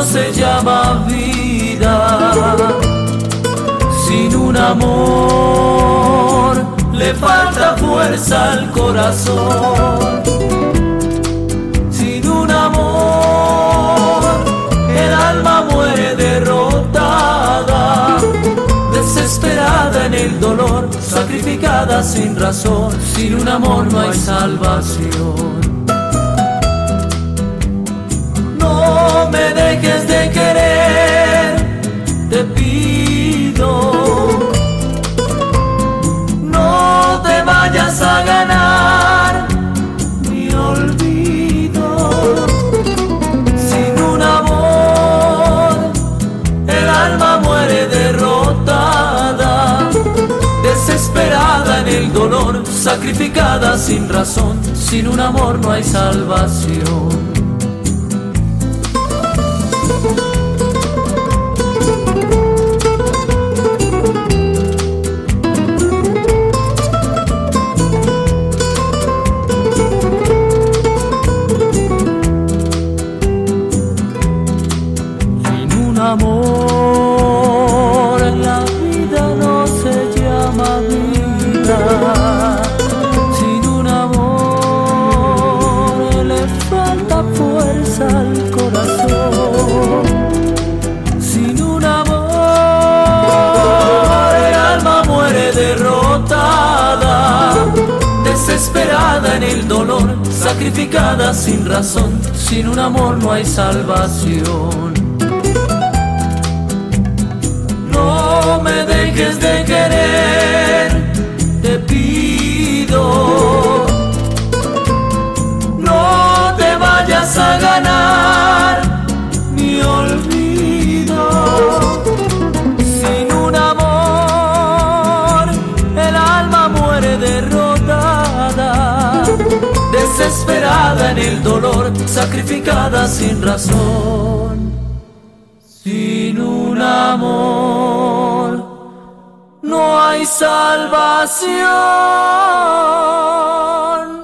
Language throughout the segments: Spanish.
se llama vida. Sin un amor le falta fuerza al corazón. Sin un amor el alma muere derrotada, desesperada en el dolor, sacrificada sin razón. Sin un amor no hay salvación. No me dejes de querer, te pido. No te vayas a ganar mi olvido. Sin un amor el alma muere derrotada, desesperada en el dolor, sacrificada sin razón. Sin un amor no hay salvación. Amor, la vida no se llama vida. Sin un amor le falta fuerza al corazón. Sin un amor el alma muere derrotada, desesperada en el dolor, sacrificada sin razón. Sin un amor no hay salvación. No me dejes de querer, te pido. No te vayas a ganar mi olvido. Sin un amor el alma muere derrotada, desesperada en el dolor, sacrificada sin razón. Sin un amor no hay salvación.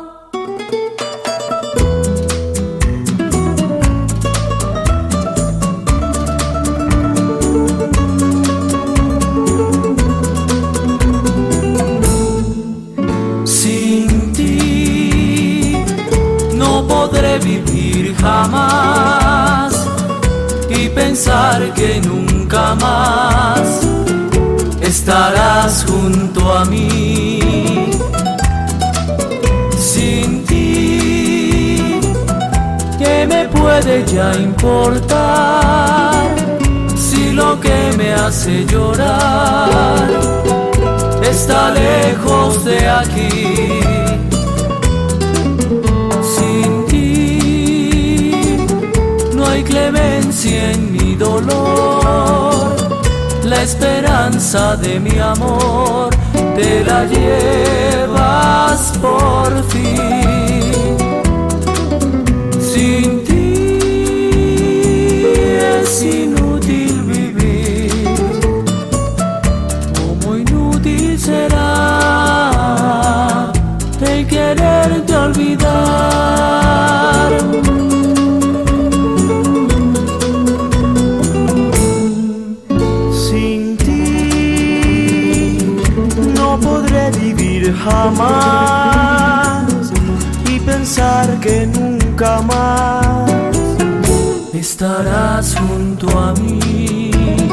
Sin ti no podré vivir jamás y pensar que nunca más estarás junto a mí. Sin ti, ¿qué me puede ya importar si lo que me hace llorar está lejos de aquí? Sin ti no hay clemencia en mi dolor. La esperanza de mi amor te la llevas por fin. Sin ti es inútil vivir, como inútil será el quererte olvidar. Jamás y pensar que nunca más estarás junto a mí.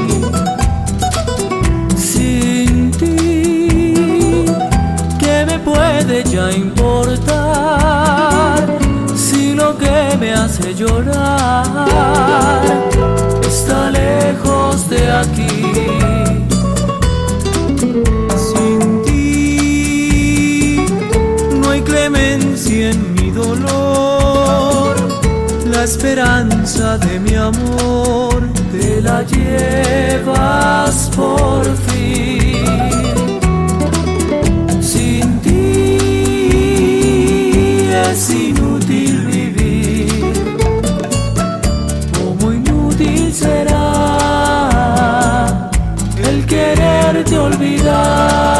Sin ti, ¿qué me puede ya importar si lo que me hace llorar está lejos de aquí? Clemencia en mi dolor, la esperanza de mi amor te la llevas por fin. Sin ti es inútil vivir, como inútil será el quererte olvidar.